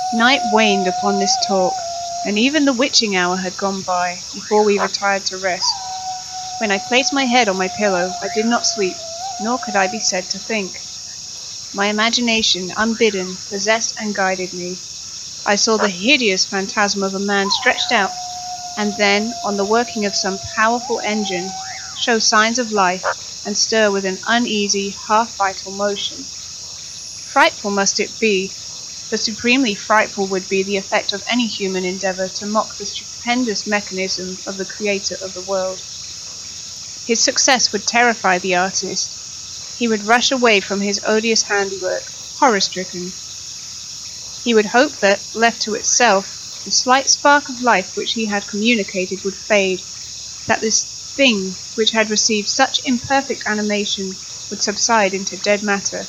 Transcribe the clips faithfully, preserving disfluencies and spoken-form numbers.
Night waned upon this talk, and even the witching hour had gone by before we retired to rest. When I placed my head on my pillow, I did not sleep, nor could I be said to think. My imagination, unbidden, possessed and guided me. I saw the hideous phantasm of a man stretched out, and then, on the working of some powerful engine, show signs of life and stir with an uneasy, half-vital motion. Frightful must it be, but supremely frightful would be the effect of any human endeavor to mock the stupendous mechanism of the creator of the world. His success would terrify the artist. He would rush away from his odious handiwork, horror-stricken. He would hope that, left to itself, the slight spark of life which he had communicated would fade, that this thing which had received such imperfect animation would subside into dead matter.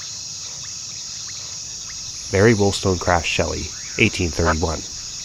Mary Wollstonecraft Shelley, eighteen thirty-one.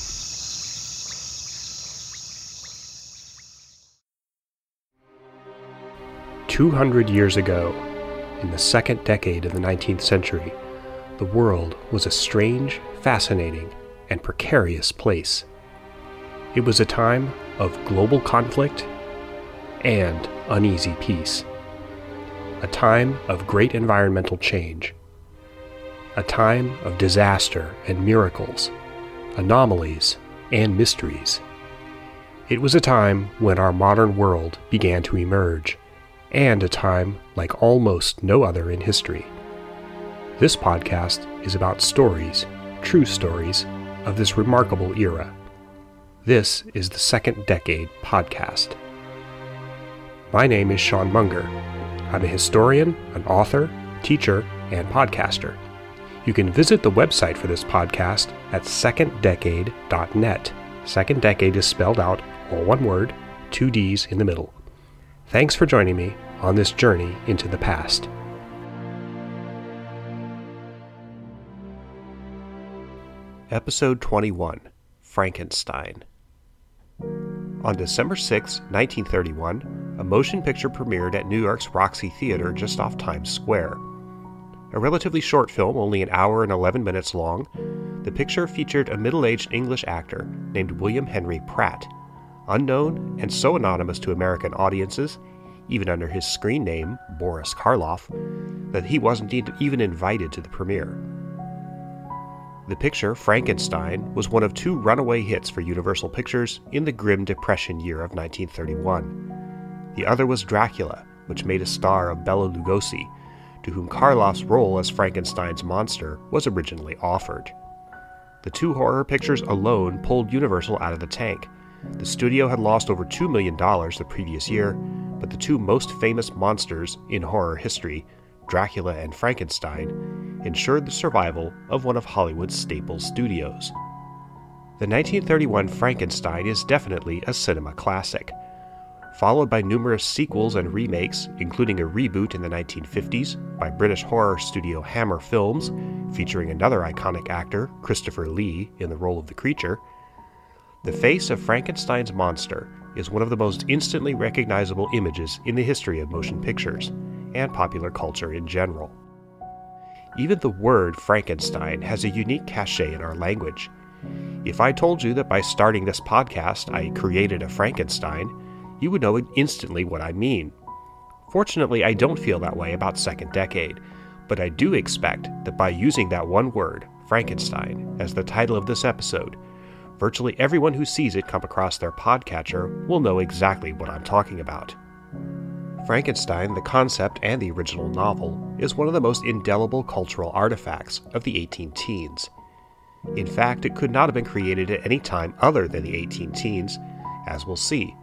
Two hundred years ago, in the second decade of the nineteenth century, the world was a strange, fascinating, and precarious place. It was a time of global conflict and uneasy peace. A time of great environmental change. A time of disaster and miracles, anomalies and mysteries. It was a time when our modern world began to emerge, and a time like almost no other in history. This podcast is about stories, true stories, of this remarkable era. This is the Second Decade Podcast. My name is Sean Munger. I'm a historian, an author, teacher, and podcaster. You can visit the website for this podcast at second decade dot net. Second Decade is spelled out, all one word, two D's in the middle. Thanks for joining me on this journey into the past. Episode twenty-one, Frankenstein. On December sixth, nineteen thirty-one, a motion picture premiered at New York's Roxy Theater just off Times Square. A relatively short film, only an hour and eleven minutes long, the picture featured a middle-aged English actor named William Henry Pratt, unknown and so anonymous to American audiences, even under his screen name, Boris Karloff, that he wasn't even invited to the premiere. The picture, Frankenstein, was one of two runaway hits for Universal Pictures in the grim Depression year of nineteen thirty-one. The other was Dracula, which made a star of Bela Lugosi, to whom Karloff's role as Frankenstein's monster was originally offered. The two horror pictures alone pulled Universal out of the tank. The studio had lost over two million dollars the previous year, but the two most famous monsters in horror history, Dracula and Frankenstein, ensured the survival of one of Hollywood's staple studios. The nineteen thirty-one Frankenstein is definitely a cinema classic. Followed by numerous sequels and remakes, including a reboot in the nineteen fifties by British horror studio Hammer Films, featuring another iconic actor, Christopher Lee, in the role of the creature, the face of Frankenstein's monster is one of the most instantly recognizable images in the history of motion pictures, and popular culture in general. Even the word Frankenstein has a unique cachet in our language. If I told you that by starting this podcast I created a Frankenstein, you would know instantly what I mean. Fortunately, I don't feel that way about Second Decade, but I do expect that by using that one word, Frankenstein, as the title of this episode, virtually everyone who sees it come across their podcatcher will know exactly what I'm talking about. Frankenstein, the concept and the original novel, is one of the most indelible cultural artifacts of the eighteen teens. In fact, it could not have been created at any time other than the eighteen teens, as we'll see.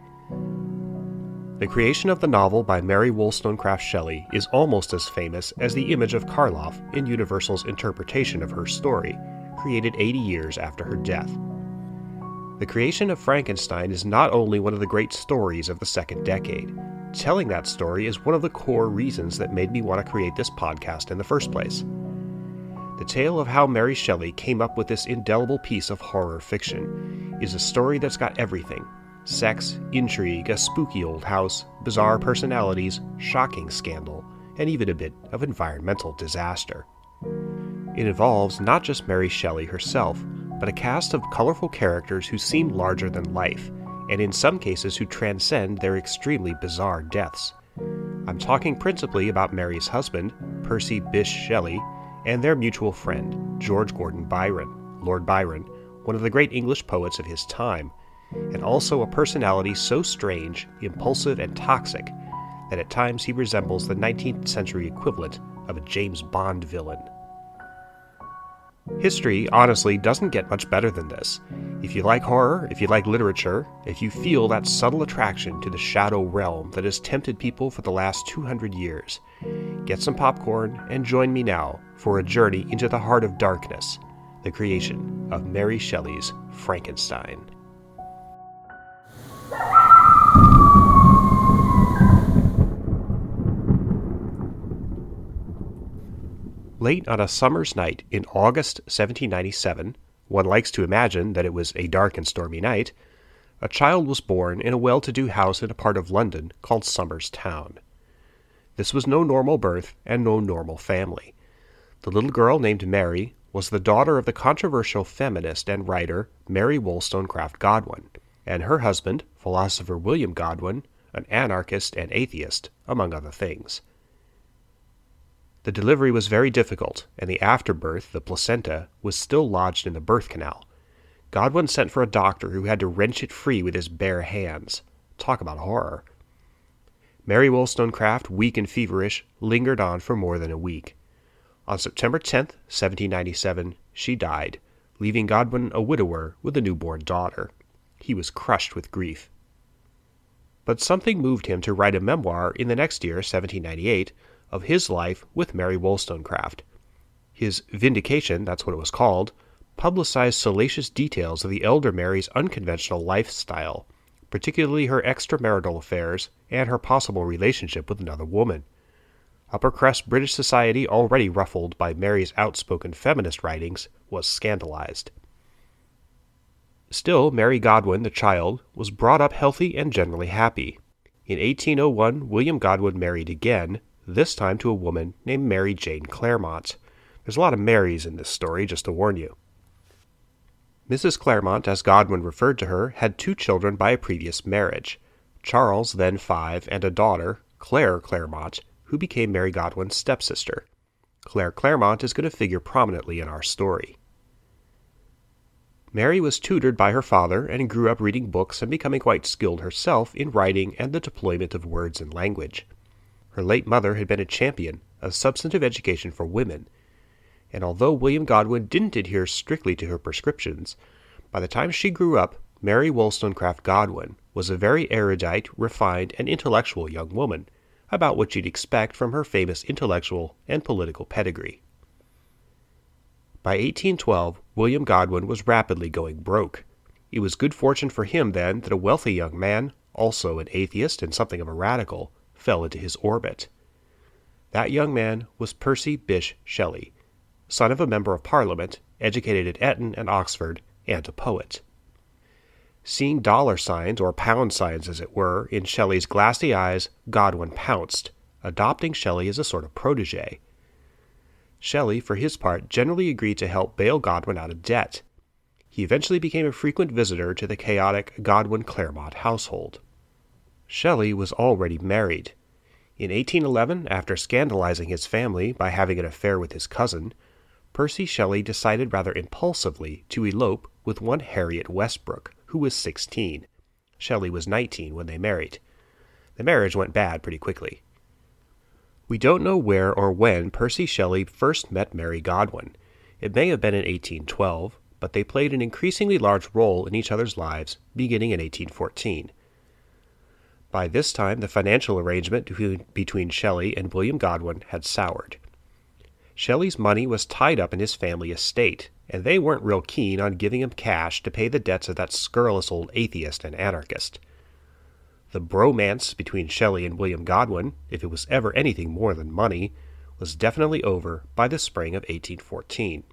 The creation of the novel by Mary Wollstonecraft Shelley is almost as famous as the image of Karloff in Universal's interpretation of her story, created eighty years after her death. The creation of Frankenstein is not only one of the great stories of the Second Decade. Telling that story is one of the core reasons that made me want to create this podcast in the first place. The tale of how Mary Shelley came up with this indelible piece of horror fiction is a story that's got everything: sex, intrigue, a spooky old house, bizarre personalities, shocking scandal, and even a bit of environmental disaster. It involves not just Mary Shelley herself, but a cast of colorful characters who seem larger than life, and in some cases who transcend their extremely bizarre deaths. I'm talking principally about Mary's husband, Percy Bysshe Shelley, and their mutual friend, George Gordon Byron, Lord Byron, one of the great English poets of his time, and also a personality so strange, impulsive, and toxic that at times he resembles the nineteenth century equivalent of a James Bond villain. History, honestly, doesn't get much better than this. If you like horror, if you like literature, if you feel that subtle attraction to the shadow realm that has tempted people for the last two hundred years, get some popcorn and join me now for a journey into the heart of darkness, the creation of Mary Shelley's Frankenstein. Late on a summer's night in August seventeen ninety-seven, one likes to imagine that it was a dark and stormy night, a child was born in a well-to-do house in a part of London called Somers Town. This was no normal birth and no normal family. The little girl named Mary was the daughter of the controversial feminist and writer Mary Wollstonecraft Godwin, and her husband, philosopher William Godwin, an anarchist and atheist, among other things. The delivery was very difficult, and the afterbirth, the placenta, was still lodged in the birth canal. Godwin sent for a doctor who had to wrench it free with his bare hands. Talk about horror. Mary Wollstonecraft, weak and feverish, lingered on for more than a week. On September tenth, seventeen ninety-seven, she died, leaving Godwin a widower with a newborn daughter. He was crushed with grief. But something moved him to write a memoir in the next year, seventeen ninety-eight, of his life with Mary Wollstonecraft. His Vindication, that's what it was called, publicized salacious details of the elder Mary's unconventional lifestyle, particularly her extramarital affairs and her possible relationship with another woman. Upper-crust British society, already ruffled by Mary's outspoken feminist writings, was scandalized. Still, Mary Godwin, the child, was brought up healthy and generally happy. In eighteen oh one, William Godwin married again, this time to a woman named Mary Jane Clairmont. There's a lot of Marys in this story, just to warn you. Missus Clairmont, as Godwin referred to her, had two children by a previous marriage, Charles, then five, and a daughter, Claire Clairmont, who became Mary Godwin's stepsister. Claire Clairmont is going to figure prominently in our story. Mary was tutored by her father and grew up reading books and becoming quite skilled herself in writing and the deployment of words and language. Her late mother had been a champion of substantive education for women, and although William Godwin didn't adhere strictly to her prescriptions, by the time she grew up, Mary Wollstonecraft Godwin was a very erudite, refined, and intellectual young woman, about what you'd expect from her famous intellectual and political pedigree. By eighteen twelve, William Godwin was rapidly going broke. It was good fortune for him, then, that a wealthy young man, also an atheist and something of a radical, fell into his orbit. That young man was Percy Bysshe Shelley, son of a member of Parliament, educated at Eton and Oxford, and a poet. Seeing dollar signs, or pound signs as it were, in Shelley's glassy eyes, Godwin pounced, adopting Shelley as a sort of protege. Shelley, for his part, generally agreed to help bail Godwin out of debt. He eventually became a frequent visitor to the chaotic Godwin-Clairmont household. Shelley was already married. In eighteen eleven, after scandalizing his family by having an affair with his cousin, Percy Shelley decided rather impulsively to elope with one Harriet Westbrook, who was sixteen. Shelley was nineteen when they married. The marriage went bad pretty quickly. We don't know where or when Percy Shelley first met Mary Godwin. It may have been in eighteen twelve, but they played an increasingly large role in each other's lives, beginning in eighteen fourteen. By this time, the financial arrangement between Shelley and William Godwin had soured. Shelley's money was tied up in his family estate, and they weren't real keen on giving him cash to pay the debts of that scurrilous old atheist and anarchist. The bromance between Shelley and William Godwin, if it was ever anything more than money, was definitely over by the spring of eighteen fourteen.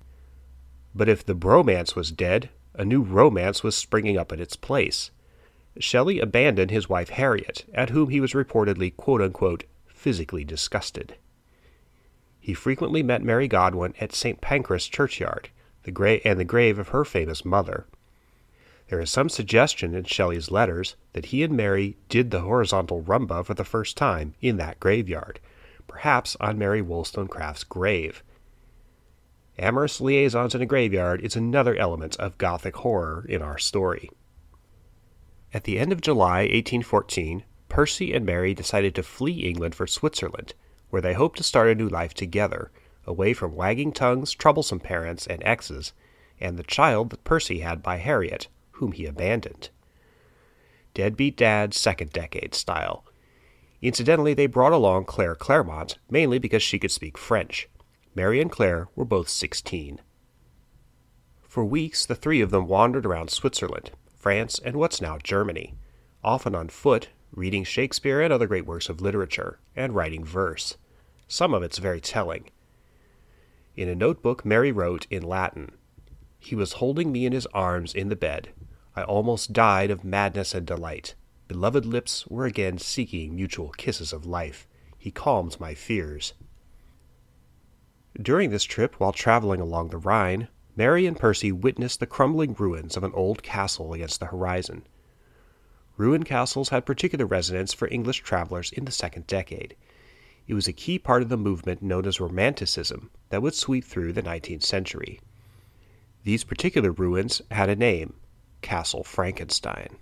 But if the bromance was dead, a new romance was springing up in its place. Shelley abandoned his wife Harriet, at whom he was reportedly quote-unquote physically disgusted. He frequently met Mary Godwin at Saint Pancras churchyard, the gra- and the grave of her famous mother. There is some suggestion in Shelley's letters that he and Mary did the horizontal rumba for the first time in that graveyard, perhaps on Mary Wollstonecraft's grave. Amorous liaisons in a graveyard is another element of Gothic horror in our story. At the end of July eighteen fourteen, Percy and Mary decided to flee England for Switzerland, where they hoped to start a new life together, away from wagging tongues, troublesome parents and exes, and the child that Percy had by Harriet, whom he abandoned. Deadbeat Dad, second decade style. Incidentally, they brought along Claire Clairmont, mainly because she could speak French. Mary and Claire were both sixteen. For weeks, the three of them wandered around Switzerland, France, and what's now Germany, often on foot, reading Shakespeare and other great works of literature, and writing verse. Some of it's very telling. In a notebook, Mary wrote in Latin, "He was holding me in his arms in the bed. I almost died of madness and delight. Beloved lips were again seeking mutual kisses of life. He calmed my fears." During this trip, while traveling along the Rhine, Mary and Percy witnessed the crumbling ruins of an old castle against the horizon. Ruined castles had particular resonance for English travelers in the second decade. It was a key part of the movement known as Romanticism that would sweep through the nineteenth century. These particular ruins had a name, Castle Frankenstein.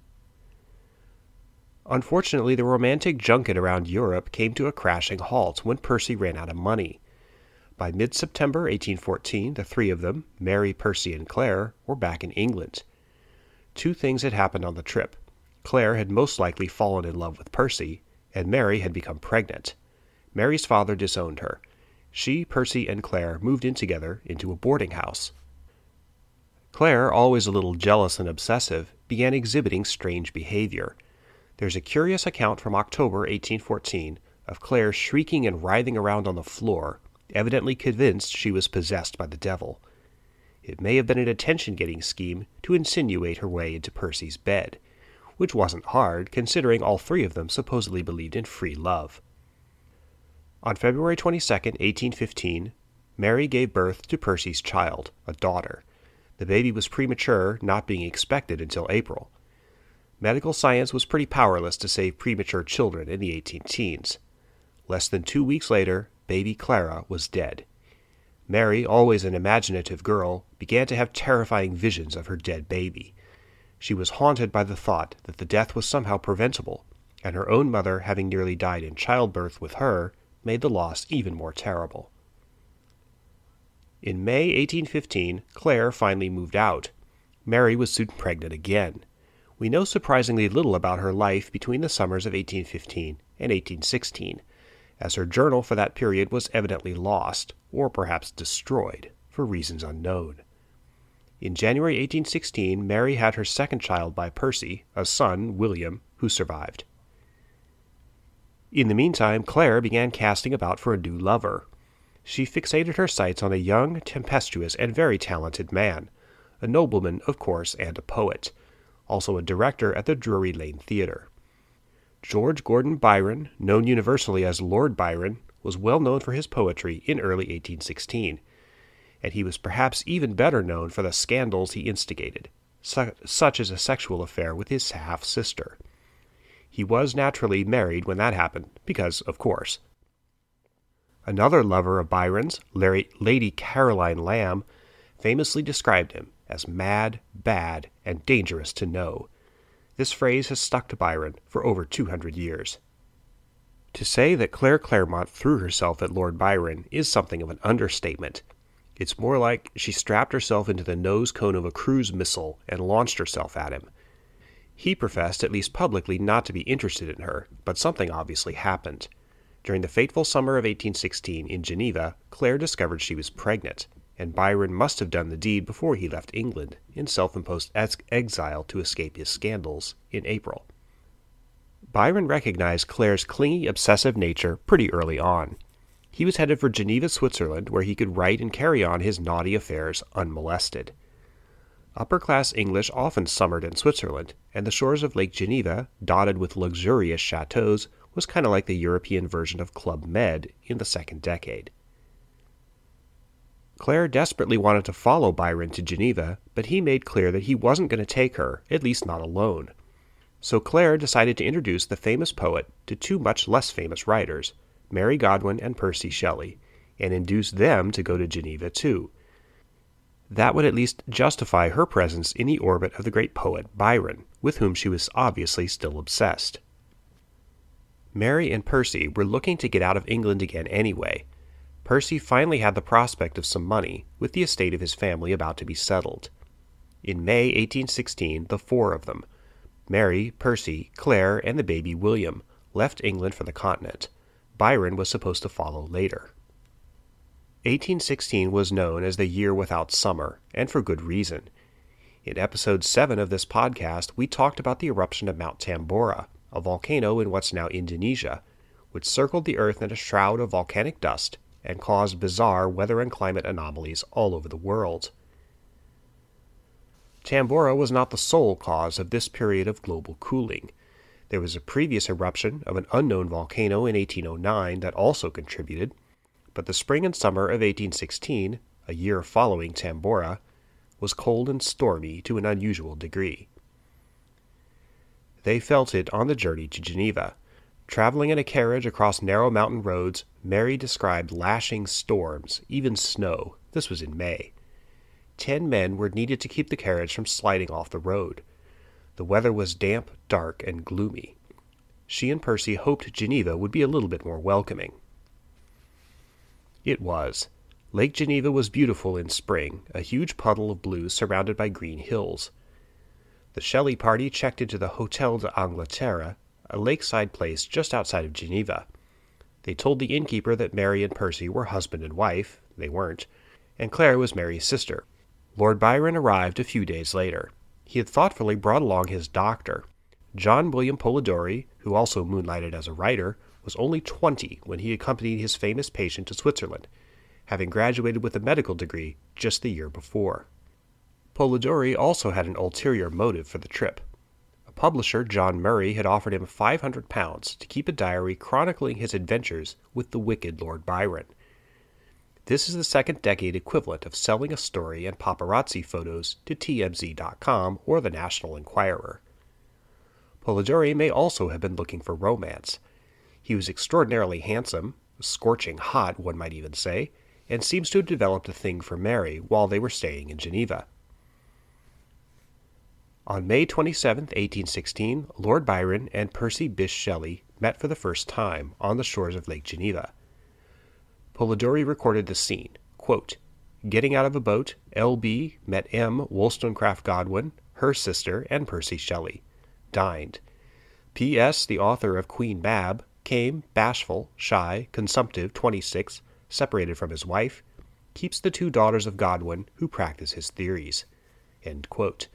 Unfortunately, the romantic junket around Europe came to a crashing halt when Percy ran out of money. By mid-September eighteen fourteen, the three of them, Mary, Percy, and Claire, were back in England. Two things had happened on the trip. Claire had most likely fallen in love with Percy, and Mary had become pregnant. Mary's father disowned her. She, Percy, and Claire moved in together into a boarding house. Claire, always a little jealous and obsessive, began exhibiting strange behavior. There's a curious account from October eighteen fourteen of Claire shrieking and writhing around on the floor, evidently convinced she was possessed by the devil. It may have been an attention-getting scheme to insinuate her way into Percy's bed, which wasn't hard, considering all three of them supposedly believed in free love. On February twenty-second, eighteen fifteen, Mary gave birth to Percy's child, a daughter. The baby was premature, not being expected until April. Medical science was pretty powerless to save premature children in the eighteen teens. Less than two weeks later, baby Clara was dead. Mary, always an imaginative girl, began to have terrifying visions of her dead baby. She was haunted by the thought that the death was somehow preventable, and her own mother, having nearly died in childbirth with her, made the loss even more terrible. In May eighteen fifteen, Claire finally moved out. Mary was soon pregnant again. We know surprisingly little about her life between the summers of eighteen fifteen and eighteen sixteen, as her journal for that period was evidently lost, or perhaps destroyed, for reasons unknown. In January eighteen sixteen, Mary had her second child by Percy, a son, William, who survived. In the meantime, Claire began casting about for a new lover. She fixated her sights on a young, tempestuous, and very talented man, a nobleman, of course, and a poet, also a director at the Drury Lane Theatre. George Gordon Byron, known universally as Lord Byron, was well known for his poetry in early eighteen sixteen, and he was perhaps even better known for the scandals he instigated, su- such as a sexual affair with his half-sister. He was naturally married when that happened, because, of course. Another lover of Byron's, Larry, Lady Caroline Lamb, famously described him as mad, bad, and dangerous to know. This phrase has stuck to Byron for over two hundred years. To say that Claire Clairmont threw herself at Lord Byron is something of an understatement. It's more like she strapped herself into the nose cone of a cruise missile and launched herself at him. He professed, at least publicly, not to be interested in her, but something obviously happened. During the fateful summer of eighteen sixteen in Geneva, Claire discovered she was pregnant, and Byron must have done the deed before he left England, in self-imposed exile to escape his scandals, in April. Byron recognized Claire's clingy, obsessive nature pretty early on. He was headed for Geneva, Switzerland, where he could write and carry on his naughty affairs unmolested. Upper-class English often summered in Switzerland, and the shores of Lake Geneva, dotted with luxurious chateaux, was kind of like the European version of Club Med in the second decade. Claire desperately wanted to follow Byron to Geneva, but he made clear that he wasn't going to take her, at least not alone. So Claire decided to introduce the famous poet to two much less famous writers, Mary Godwin and Percy Shelley, and induce them to go to Geneva too. That would at least justify her presence in the orbit of the great poet Byron, with whom she was obviously still obsessed. Mary and Percy were looking to get out of England again anyway. Percy finally had the prospect of some money, with the estate of his family about to be settled. In May eighteen sixteen, the four of them, Mary, Percy, Claire, and the baby William, left England for the continent. Byron was supposed to follow later. eighteen sixteen was known as the year without summer, and for good reason. In episode seven of this podcast, we talked about the eruption of Mount Tambora, a volcano in what's now Indonesia, which circled the Earth in a shroud of volcanic dust and caused bizarre weather and climate anomalies all over the world. Tambora was not the sole cause of this period of global cooling. There was a previous eruption of an unknown volcano in eighteen oh nine that also contributed, but the spring and summer of eighteen sixteen, a year following Tambora, was cold and stormy to an unusual degree. They felt it on the journey to Geneva. Traveling in a carriage across narrow mountain roads, Mary described lashing storms, even snow. This was in May. Ten men were needed to keep the carriage from sliding off the road. The weather was damp, dark, and gloomy. She and Percy hoped Geneva would be a little bit more welcoming. It was. Lake Geneva was beautiful in spring, a huge puddle of blue surrounded by green hills. The Shelley party checked into the Hotel d'Angleterre, a lakeside place just outside of Geneva. They told the innkeeper that Mary and Percy were husband and wife. They weren't. And Claire was Mary's sister. Lord Byron arrived a few days later. He had thoughtfully brought along his doctor. John William Polidori, who also moonlighted as a writer, was only twenty when he accompanied his famous patient to Switzerland, having graduated with a medical degree just the year before. Polidori also had an ulterior motive for the trip. A publisher, John Murray, had offered him five hundred pounds to keep a diary chronicling his adventures with the wicked Lord Byron. This is the second decade equivalent of selling a story and paparazzi photos to T M Z dot com or the National Enquirer. Polidori may also have been looking for romance. He was extraordinarily handsome, scorching hot, one might even say, and seems to have developed a thing for Mary while they were staying in Geneva. On May twenty-seventh, eighteen sixteen, Lord Byron and Percy Bysshe Shelley met for the first time on the shores of Lake Geneva. Polidori recorded the scene. Quote, "Getting out of a boat, L B met M. Wollstonecraft Godwin, her sister, and Percy Shelley. Dined. P S. The author of Queen Mab came, bashful, shy, consumptive, twenty-six, separated from his wife, keeps the two daughters of Godwin who practice his theories." End quote.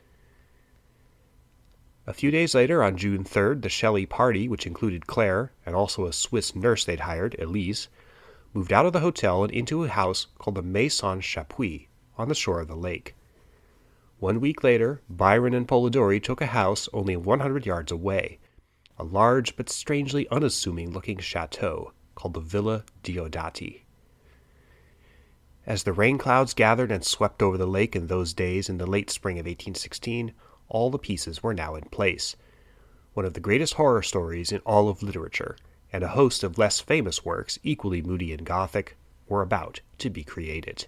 A few days later, on June third, the Shelley party, which included Claire and also a Swiss nurse they'd hired, Elise, moved out of the hotel and into a house called the Maison Chapuis on the shore of the lake. One week later, Byron and Polidori took a house only one hundred yards away, a large but strangely unassuming-looking chateau called the Villa Diodati. As the rain clouds gathered and swept over the lake in those days in the late spring of eighteen sixteen, all the pieces were now in place. One of the greatest horror stories in all of literature, and a host of less famous works, equally moody and gothic, were about to be created.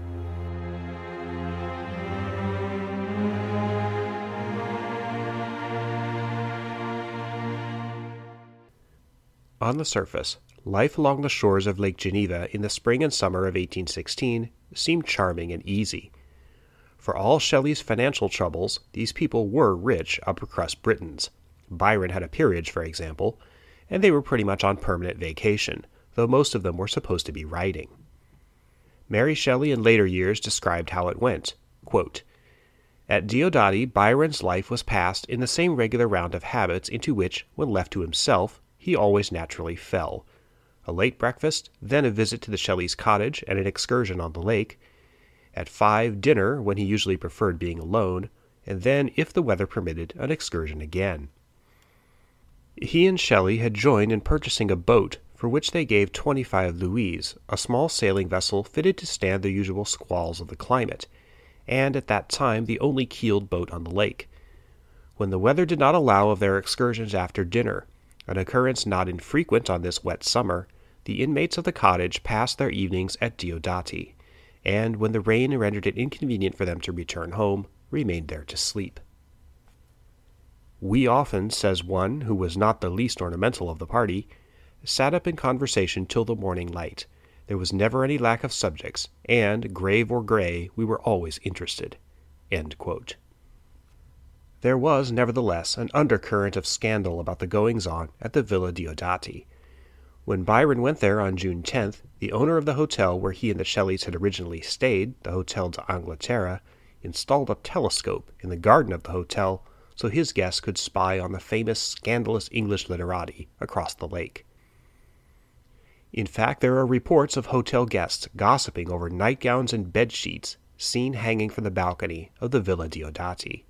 On the surface, life along the shores of Lake Geneva in the spring and summer of eighteen sixteen seemed charming and easy. For all Shelley's financial troubles, these people were rich, upper-crust Britons. Byron had a peerage, for example, and they were pretty much on permanent vacation, though most of them were supposed to be writing. Mary Shelley in later years described how it went. Quote, "At Diodati, Byron's life was passed in the same regular round of habits into which, when left to himself, he always naturally fell. A late breakfast, then a visit to the Shelleys' cottage and an excursion on the lake. At five, dinner, when he usually preferred being alone, and then, if the weather permitted, an excursion again." He and Shelley had joined in purchasing a boat for which they gave twenty-five louis, a small sailing vessel fitted to stand the usual squalls of the climate, and at that time the only keeled boat on the lake. When the weather did not allow of their excursions after dinner, an occurrence not infrequent on this wet summer, the inmates of the cottage passed their evenings at Diodati, and when the rain rendered it inconvenient for them to return home, remained there to sleep. We often, says one who was not the least ornamental of the party, sat up in conversation till the morning light. There was never any lack of subjects, and, grave or gray, we were always interested." End quote. There was, nevertheless, an undercurrent of scandal about the goings-on at the Villa Diodati. When Byron went there on June tenth, the owner of the hotel where he and the Shelleys had originally stayed, the Hotel d'Angleterre, installed a telescope in the garden of the hotel so his guests could spy on the famous scandalous English literati across the lake. In fact, there are reports of hotel guests gossiping over nightgowns and bed-sheets seen hanging from the balcony of the Villa Diodati.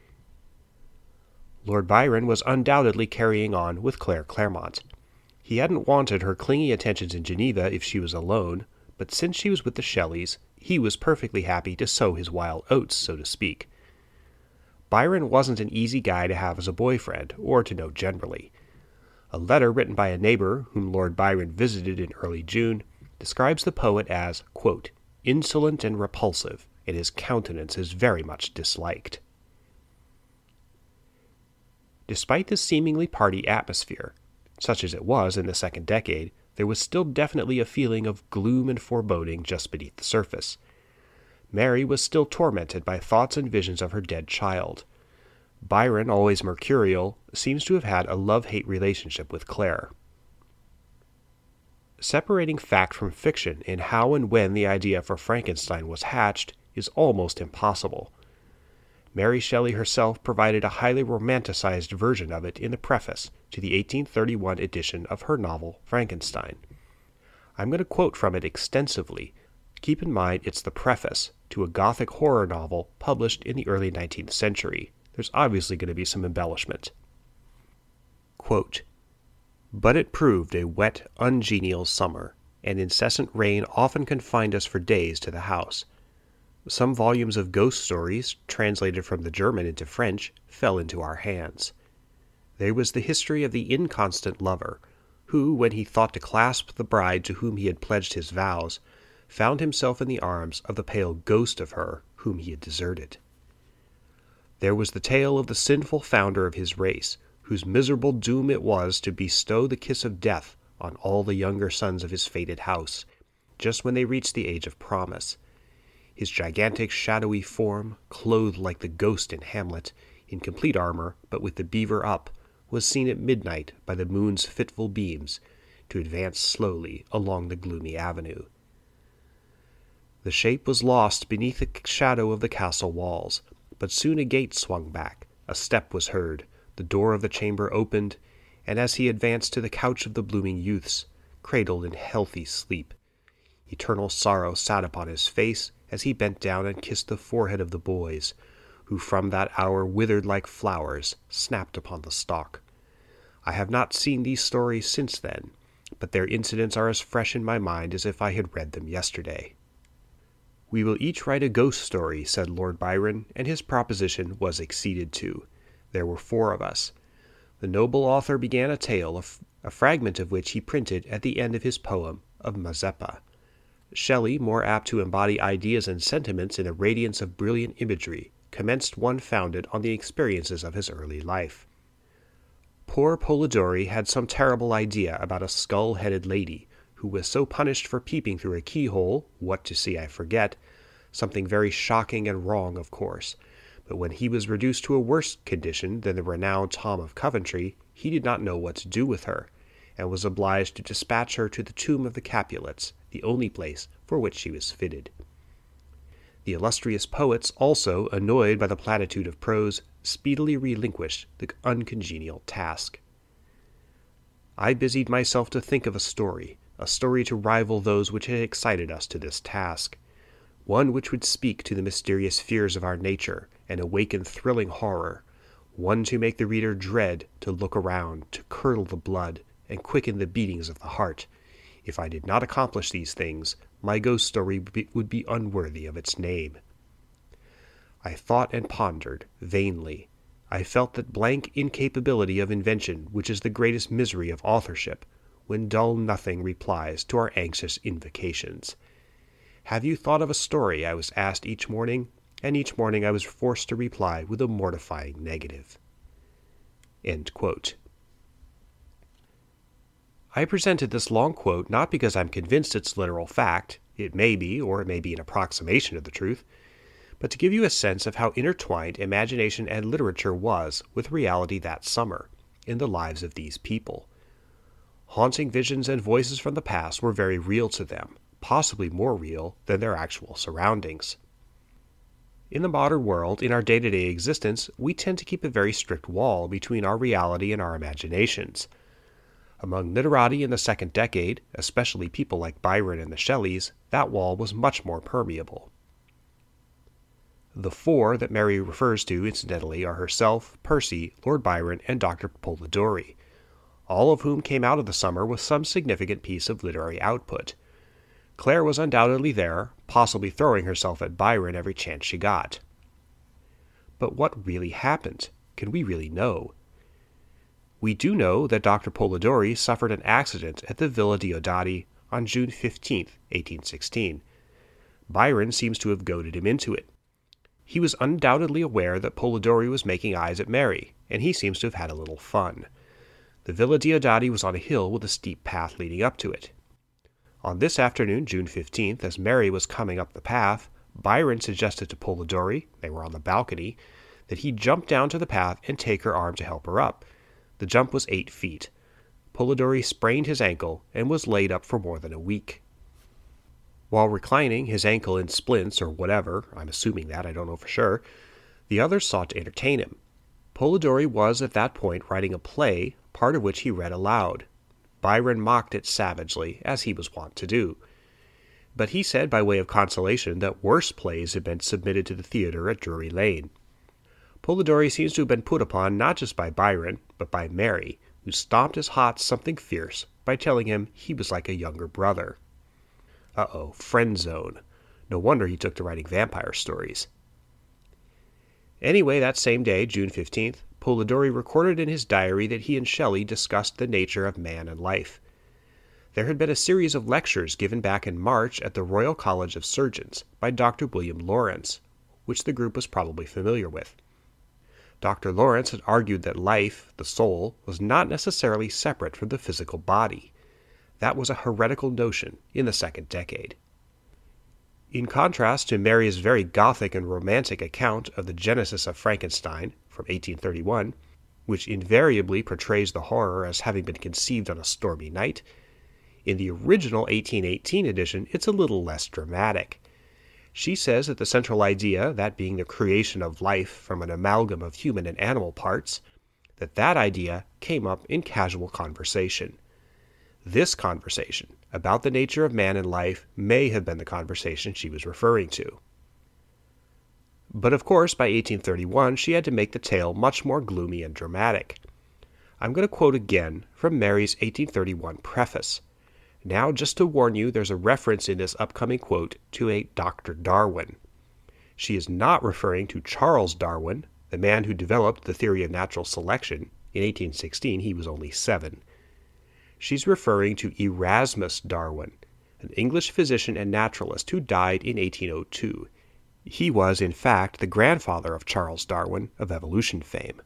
Lord Byron was undoubtedly carrying on with Claire Clairmont. He hadn't wanted her clingy attentions in Geneva if she was alone, but since she was with the Shelleys, he was perfectly happy to sow his wild oats, so to speak. Byron wasn't an easy guy to have as a boyfriend, or to know generally. A letter written by a neighbor, whom Lord Byron visited in early June, describes the poet as, quote, "insolent and repulsive, and his countenance is very much disliked." Despite the seemingly party atmosphere, such as it was in the second decade, there was still definitely a feeling of gloom and foreboding just beneath the surface. Mary was still tormented by thoughts and visions of her dead child. Byron, always mercurial, seems to have had a love-hate relationship with Claire. Separating fact from fiction in how and when the idea for Frankenstein was hatched is almost impossible. Mary Shelley herself provided a highly romanticized version of it in the preface to the eighteen thirty-one edition of her novel Frankenstein. I'm going to quote from it extensively. Keep in mind it's the preface to a Gothic horror novel published in the early nineteenth century. There's obviously going to be some embellishment. Quote, "But it proved a wet, ungenial summer, and incessant rain often confined us for days to the house. Some volumes of ghost stories, translated from the German into French, fell into our hands. There was the history of the inconstant lover, who, when he thought to clasp the bride to whom he had pledged his vows, found himself in the arms of the pale ghost of her whom he had deserted. There was the tale of the sinful founder of his race, whose miserable doom it was to bestow the kiss of death on all the younger sons of his fated house, just when they reached the age of promise. His gigantic shadowy form, clothed like the ghost in Hamlet, in complete armor, but with the beaver up, was seen at midnight by the moon's fitful beams, to advance slowly along the gloomy avenue. The shape was lost beneath the shadow of the castle walls, but soon a gate swung back, a step was heard, the door of the chamber opened, and as he advanced to the couch of the blooming youths, cradled in healthy sleep, eternal sorrow sat upon his face as he bent down and kissed the forehead of the boys, who from that hour withered like flowers snapped upon the stalk. I have not seen these stories since then, but their incidents are as fresh in my mind as if I had read them yesterday." "We will each write a ghost story," said Lord Byron, and his proposition was acceded to. There were four of us. The noble author began a tale, a fragment of which he printed at the end of his poem of Mazeppa. Shelley, more apt to embody ideas and sentiments in a radiance of brilliant imagery, commenced one founded on the experiences of his early life. Poor Polidori had some terrible idea about a skull-headed lady, who was so punished for peeping through a keyhole, what to see I forget, something very shocking and wrong, of course, but when he was reduced to a worse condition than the renowned Tom of Coventry, he did not know what to do with her, and was obliged to dispatch her to the tomb of the Capulets, the only place for which she was fitted. The illustrious poets also, annoyed by the platitude of prose, speedily relinquished the uncongenial task. I busied myself to think of a story, a story to rival those which had excited us to this task, one which would speak to the mysterious fears of our nature and awaken thrilling horror, one to make the reader dread to look around, to curdle the blood, and quicken the beatings of the heart. If I did not accomplish these things, my ghost story would be unworthy of its name. I thought and pondered, vainly. I felt that blank incapability of invention which is the greatest misery of authorship, when dull nothing replies to our anxious invocations. Have you thought of a story? I was asked each morning, and each morning I was forced to reply with a mortifying negative. End quote. I presented this long quote not because I'm convinced it's literal fact, it may be, or it may be an approximation of the truth, but to give you a sense of how intertwined imagination and literature was with reality that summer, in the lives of these people. Haunting visions and voices from the past were very real to them, possibly more real than their actual surroundings. In the modern world, in our day-to-day existence, we tend to keep a very strict wall between our reality and our imaginations. Among literati in the second decade, especially people like Byron and the Shelleys, that wall was much more permeable. The four that Mary refers to, incidentally, are herself, Percy, Lord Byron, and Doctor Polidori, all of whom came out of the summer with some significant piece of literary output. Claire was undoubtedly there, possibly throwing herself at Byron every chance she got. But what really happened? Can we really know? We do know that Doctor Polidori suffered an accident at the Villa Diodati on June fifteenth, eighteen sixteen. Byron seems to have goaded him into it. He was undoubtedly aware that Polidori was making eyes at Mary, and he seems to have had a little fun. The Villa Diodati was on a hill with a steep path leading up to it. On this afternoon, June fifteenth, as Mary was coming up the path, Byron suggested to Polidori, they were on the balcony, that he jump down to the path and take her arm to help her up. The jump was eight feet. Polidori sprained his ankle and was laid up for more than a week. While reclining, his ankle in splints or whatever, I'm assuming that, I don't know for sure, the others sought to entertain him. Polidori was at that point writing a play, part of which he read aloud. Byron mocked it savagely, as he was wont to do. But he said by way of consolation that worse plays had been submitted to the theatre at Drury Lane. Polidori seems to have been put upon not just by Byron, but by Mary, who stomped his hot something fierce by telling him he was like a younger brother. Uh-oh, friend zone. No wonder he took to writing vampire stories. Anyway, that same day, June fifteenth, Polidori recorded in his diary that he and Shelley discussed the nature of man and life. There had been a series of lectures given back in March at the Royal College of Surgeons by Doctor William Lawrence, which the group was probably familiar with. Doctor Lawrence had argued that life, the soul, was not necessarily separate from the physical body. That was a heretical notion in the second decade. In contrast to Mary's very gothic and romantic account of the genesis of Frankenstein from eighteen thirty-one, which invariably portrays the horror as having been conceived on a stormy night, in the original eighteen eighteen edition it's a little less dramatic. She says that the central idea, that being the creation of life from an amalgam of human and animal parts, that that idea came up in casual conversation. This conversation about the nature of man and life may have been the conversation she was referring to. But of course, by eighteen thirty-one, she had to make the tale much more gloomy and dramatic. I'm going to quote again from Mary's eighteen thirty-one preface. Now, just to warn you, there's a reference in this upcoming quote to a Doctor Darwin. She is not referring to Charles Darwin, the man who developed the theory of natural selection. In eighteen sixteen, he was only seven. She's referring to Erasmus Darwin, an English physician and naturalist who died in eighteen oh two. He was, in fact, the grandfather of Charles Darwin of evolution fame.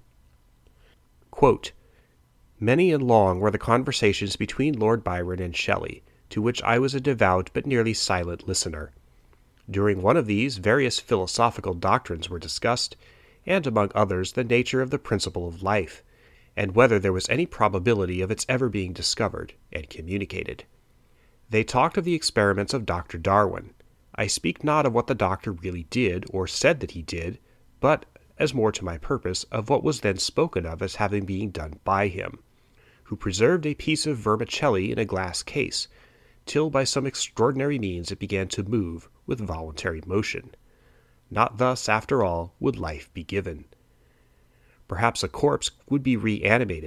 Quote, "Many and long were the conversations between Lord Byron and Shelley, to which I was a devout but nearly silent listener. During one of these, various philosophical doctrines were discussed, and among others the nature of the principle of life, and whether there was any probability of its ever being discovered and communicated. They talked of the experiments of Doctor Darwin. I speak not of what the doctor really did or said that he did, but, as more to my purpose, of what was then spoken of as having been done by him, who preserved a piece of vermicelli in a glass case, till by some extraordinary means it began to move with voluntary motion. Not thus, after all, would life be given. Perhaps a corpse would be reanimated,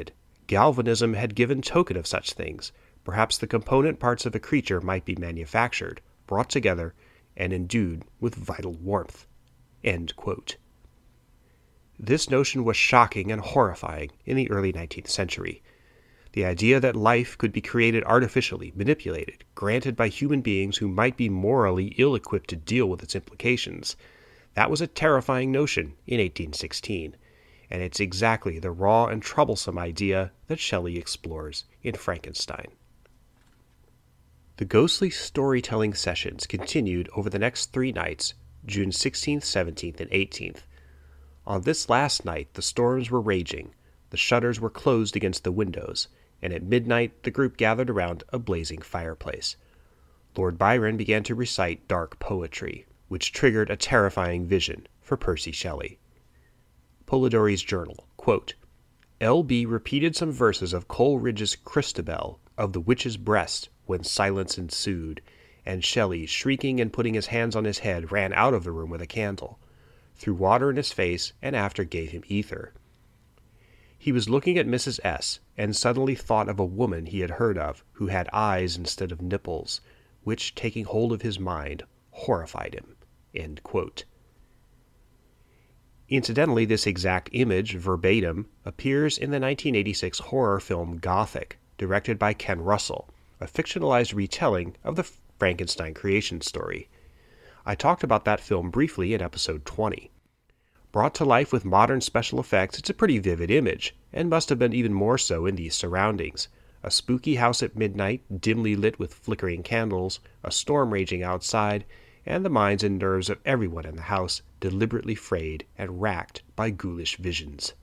galvanism had given token of such things, perhaps the component parts of a creature might be manufactured, brought together, and endued with vital warmth." End quote. This notion was shocking and horrifying in the early nineteenth century. The idea that life could be created artificially, manipulated, granted by human beings who might be morally ill-equipped to deal with its implications, that was a terrifying notion in eighteen sixteen, and it's exactly the raw and troublesome idea that Shelley explores in Frankenstein. The ghostly storytelling sessions continued over the next three nights, June sixteenth, seventeenth, and eighteenth. On this last night, the storms were raging, the shutters were closed against the windows, and at midnight the group gathered around a blazing fireplace. Lord Byron began to recite dark poetry, which triggered a terrifying vision for Percy Shelley. Polidori's journal, quote, L B repeated some verses of Coleridge's Christabel of the Witch's Breast when silence ensued, and Shelley, shrieking and putting his hands on his head, ran out of the room with a candle, threw water in his face, and after gave him ether. He was looking at Missus S, and suddenly thought of a woman he had heard of, who had eyes instead of nipples, which, taking hold of his mind, horrified him. End quote. Incidentally, this exact image, verbatim, appears in the nineteen eighty-six horror film Gothic, directed by Ken Russell, a fictionalized retelling of the Frankenstein creation story. I talked about that film briefly in episode twenty. Brought to life with modern special effects, it's a pretty vivid image, and must have been even more so in these surroundings. A spooky house at midnight, dimly lit with flickering candles, a storm raging outside, and the minds and nerves of everyone in the house deliberately frayed and racked by ghoulish visions.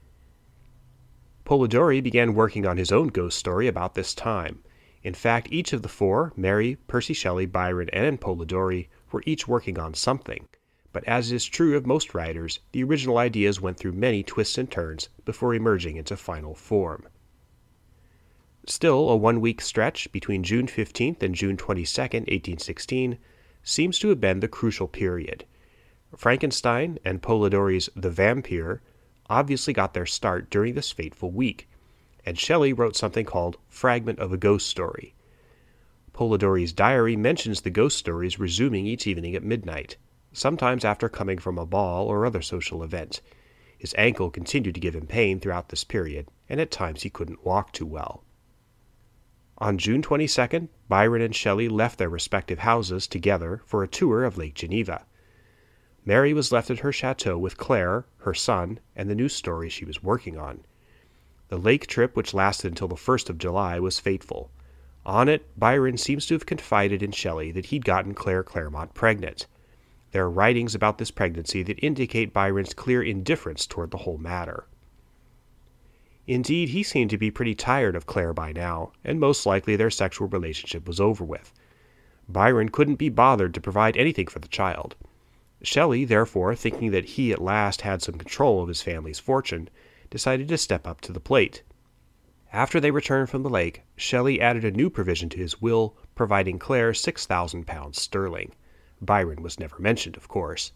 Polidori began working on his own ghost story about this time. In fact, each of the four, Mary, Percy Shelley, Byron, and Polidori, were each working on something. But as is true of most writers, the original ideas went through many twists and turns before emerging into final form. Still, a one-week stretch between June fifteenth and June twenty-second, eighteen sixteen, seems to have been the crucial period. Frankenstein and Polidori's The Vampire obviously got their start during this fateful week, and Shelley wrote something called Fragment of a Ghost Story. Polidori's diary mentions the ghost stories resuming each evening at midnight, sometimes after coming from a ball or other social event. His ankle continued to give him pain throughout this period, and at times he couldn't walk too well. On June twenty-second, Byron and Shelley left their respective houses together for a tour of Lake Geneva. Mary was left at her chateau with Claire, her son, and the new story she was working on. The lake trip, which lasted until the first of July, was fateful. On it, Byron seems to have confided in Shelley that he'd gotten Claire Clairmont pregnant. There are writings about this pregnancy that indicate Byron's clear indifference toward the whole matter. Indeed, he seemed to be pretty tired of Claire by now, and most likely their sexual relationship was over with. Byron couldn't be bothered to provide anything for the child. Shelley, therefore, thinking that he at last had some control of his family's fortune, decided to step up to the plate. After they returned from the lake, Shelley added a new provision to his will, providing Claire six thousand pounds sterling. Byron was never mentioned, of course.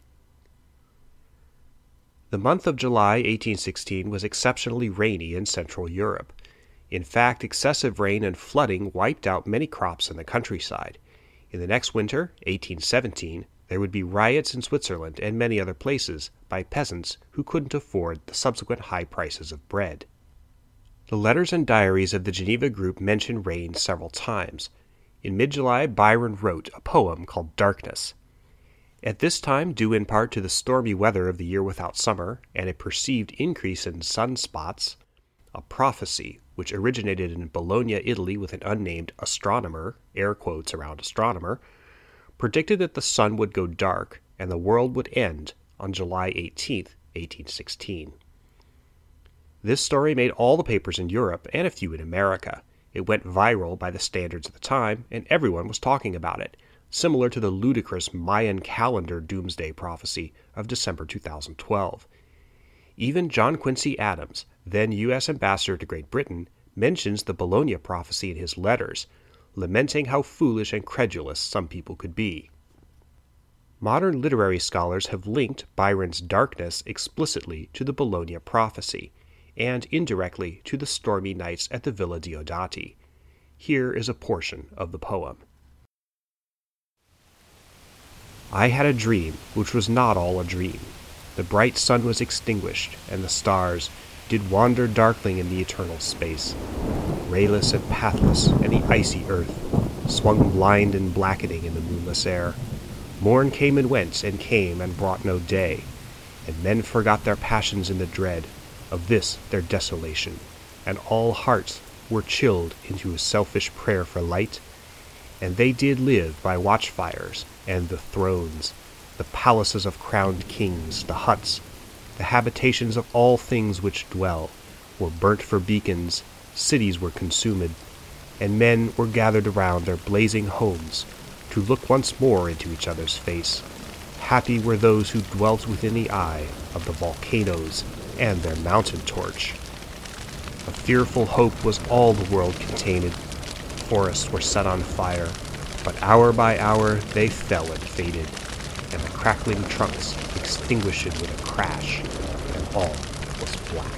The month of July eighteen sixteen was exceptionally rainy in Central Europe. In fact, excessive rain and flooding wiped out many crops in the countryside. In the next winter, eighteen seventeen, there would be riots in Switzerland and many other places by peasants who couldn't afford the subsequent high prices of bread. The letters and diaries of the Geneva group mention rain several times. In mid-July, Byron wrote a poem called Darkness. At this time, due in part to the stormy weather of the year without summer and a perceived increase in sunspots, a prophecy, which originated in Bologna, Italy with an unnamed astronomer, air quotes around astronomer, predicted that the sun would go dark and the world would end on July eighteenth, eighteen sixteen. This story made all the papers in Europe and a few in America. It went viral by the standards of the time, and everyone was talking about it, similar to the ludicrous Mayan calendar doomsday prophecy of December two thousand twelve. Even John Quincy Adams, then U S ambassador to Great Britain, mentions the Bologna prophecy in his letters, lamenting how foolish and credulous some people could be. Modern literary scholars have linked Byron's Darkness explicitly to the Bologna prophecy. and indirectly to the stormy nights at the Villa Diodati. Here is a portion of the poem. I had a dream which was not all a dream. The bright sun was extinguished, and the stars did wander darkling in the eternal space. Rayless and pathless, and the icy earth swung blind and blackening in the moonless air. Morn came and went, and came and brought no day, and men forgot their passions in the dread of this their desolation, and all hearts were chilled into a selfish prayer for light, and they did live by watchfires and the thrones, the palaces of crowned kings, the huts, the habitations of all things which dwell, were burnt for beacons, cities were consumed, and men were gathered around their blazing homes to look once more into each other's face. Happy were those who dwelt within the eye of the volcanoes and their mountain torch. A fearful hope was all the world contained. Forests were set on fire, but hour by hour they fell and faded, and the crackling trunks extinguished with a crash, and all was black.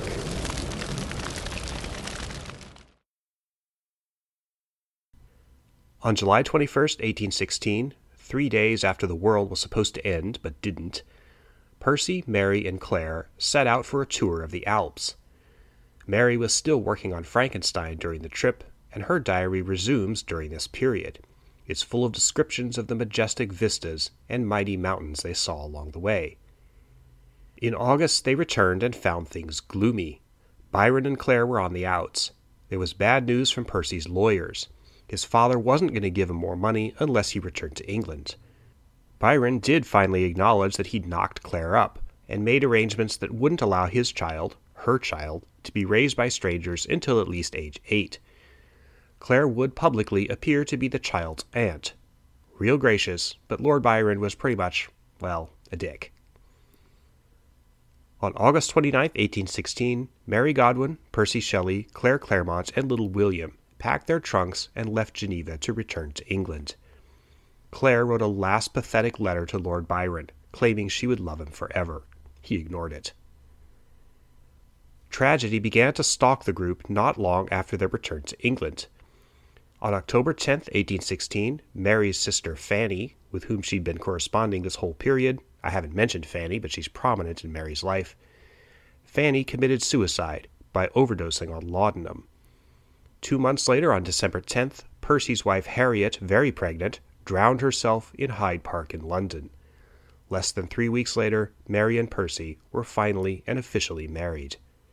On July twenty-first, eighteen sixteen, three days after the world was supposed to end but didn't, Percy, Mary, and Claire set out for a tour of the Alps. Mary was still working on Frankenstein during the trip, and her diary resumes during this period. It's full of descriptions of the majestic vistas and mighty mountains they saw along the way. In August, they returned and found things gloomy. Byron and Claire were on the outs. There was bad news from Percy's lawyers. His father wasn't going to give him more money unless he returned to England. Byron did finally acknowledge that he'd knocked Claire up, and made arrangements that wouldn't allow his child, her child, to be raised by strangers until at least age eight. Claire would publicly appear to be the child's aunt. Real gracious, but Lord Byron was pretty much, well, a dick. On August twenty-ninth, eighteen sixteen, Mary Godwin, Percy Shelley, Claire Clairmont, and little William packed their trunks and left Geneva to return to England. Claire wrote a last pathetic letter to Lord Byron, claiming she would love him forever. He ignored it. Tragedy began to stalk the group not long after their return to England. On October tenth, eighteen sixteen, Mary's sister Fanny, with whom she'd been corresponding this whole period, I haven't mentioned Fanny, but she's prominent in Mary's life, Fanny committed suicide by overdosing on laudanum. Two months later, on December tenth, Percy's wife Harriet, very pregnant, drowned herself in Hyde Park in London. Less than three weeks later, Mary and Percy were finally and officially married.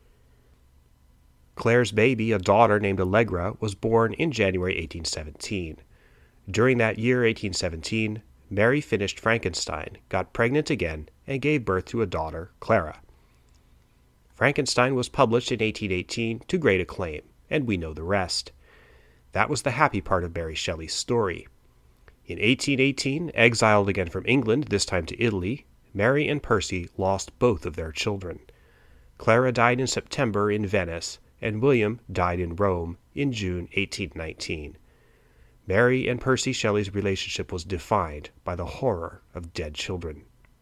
Claire's baby, a daughter named Allegra, was born in January eighteen seventeen. During that year, eighteen seventeen, Mary finished Frankenstein, got pregnant again, and gave birth to a daughter, Clara. Frankenstein was published in eighteen eighteen to great acclaim, and we know the rest. That was the happy part of Mary Shelley's story. In eighteen eighteen, exiled again from England, this time to Italy, Mary and Percy lost both of their children. Clara died in September in Venice, and William died in Rome in June eighteen nineteen. Mary and Percy Shelley's relationship was defined by the horror of dead children.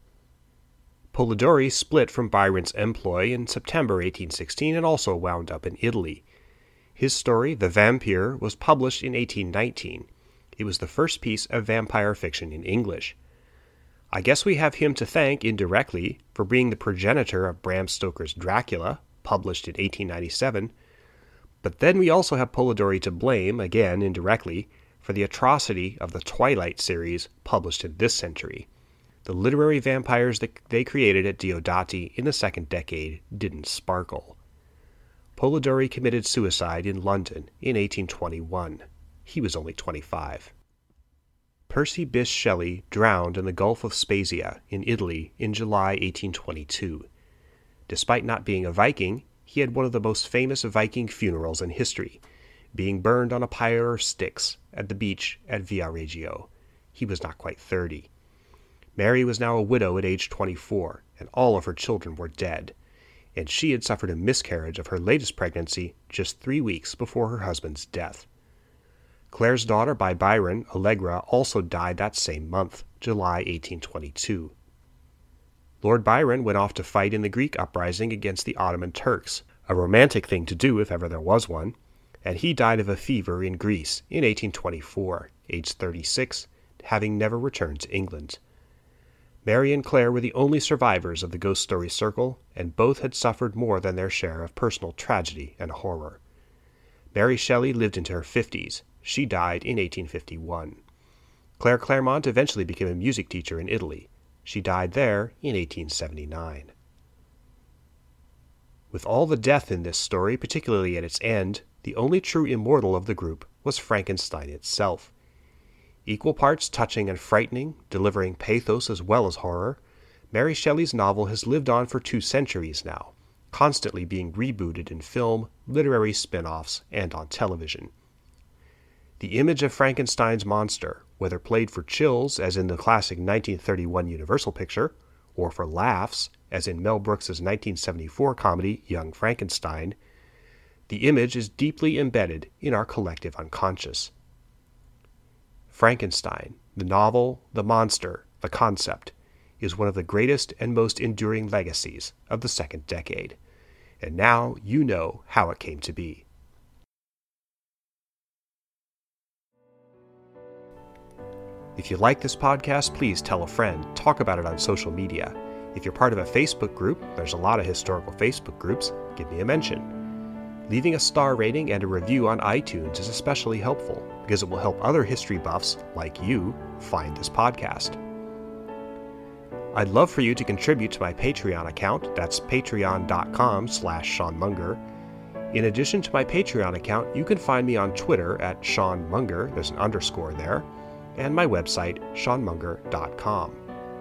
Polidori split from Byron's employ in September eighteen sixteen and also wound up in Italy. His story, The Vampire, was published in eighteen nineteen. It was the first piece of vampire fiction in English. I guess we have him to thank indirectly for being the progenitor of Bram Stoker's Dracula, published in eighteen ninety-seven, but then we also have Polidori to blame, again indirectly, for the atrocity of the Twilight series published in this century. The literary vampires that they created at Diodati in the second decade didn't sparkle. Polidori committed suicide in London in eighteen twenty-one. He was only twenty-five. Percy Bysshe Shelley drowned in the Gulf of Spezia in Italy in July eighteen twenty-two. Despite not being a Viking, he had one of the most famous Viking funerals in history, being burned on a pyre of sticks at the beach at Viareggio. He was not quite thirty. Mary was now a widow at age twenty-four, and all of her children were dead, and she had suffered a miscarriage of her latest pregnancy just three weeks before her husband's death. Claire's daughter by Byron, Allegra, also died that same month, July eighteen twenty-two. Lord Byron went off to fight in the Greek uprising against the Ottoman Turks, a romantic thing to do if ever there was one, and he died of a fever in Greece in eighteen twenty-four, aged thirty-six, having never returned to England. Mary and Claire were the only survivors of the ghost story circle, and both had suffered more than their share of personal tragedy and horror. Mary Shelley lived into her fifties. She died in eighteen fifty-one. Claire Clairmont eventually became a music teacher in Italy. She died there in eighteen seventy-nine. With all the death in this story, particularly at its end, the only true immortal of the group was Frankenstein itself. Equal parts touching and frightening, delivering pathos as well as horror, Mary Shelley's novel has lived on for two centuries now, constantly being rebooted in film, literary spin-offs, and on television. The image of Frankenstein's monster, whether played for chills, as in the classic nineteen thirty-one Universal picture, or for laughs, as in Mel Brooks's nineteen seventy-four comedy Young Frankenstein, the image is deeply embedded in our collective unconscious. Frankenstein, the novel, the monster, the concept, is one of the greatest and most enduring legacies of the second decade. And now you know how it came to be. If you like this podcast, please tell a friend. Talk about it on social media. If you're part of a Facebook group, there's a lot of historical Facebook groups, give me a mention. Leaving a star rating and a review on iTunes is especially helpful because it will help other history buffs, like you, find this podcast. I'd love for you to contribute to my Patreon account. That's patreon.com slash Sean Munger. In addition to my Patreon account, you can find me on Twitter at Sean Munger, there's an underscore there, and my website, sean munger dot com.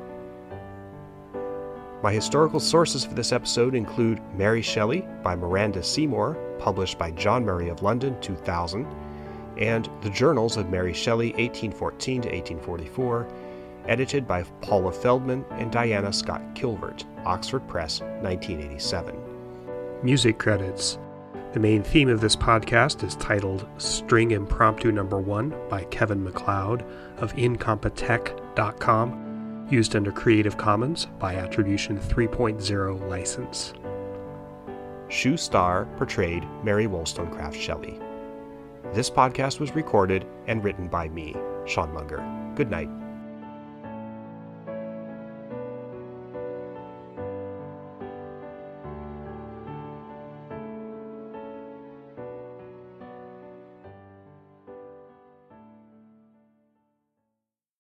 My historical sources for this episode include Mary Shelley by Miranda Seymour, published by John Murray of London, two thousand, and The Journals of Mary Shelley, eighteen fourteen to eighteen forty-four, edited by Paula Feldman and Diana Scott Kilvert, Oxford Press, nineteen eighty-seven. Music credits. The main theme of this podcast is titled String Impromptu Number One by Kevin MacLeod of incompetech dot com, used under Creative Commons by Attribution three point oh license. Sue Starr portrayed Mary Wollstonecraft Shelley. This podcast was recorded and written by me, Sean Munger. Good night.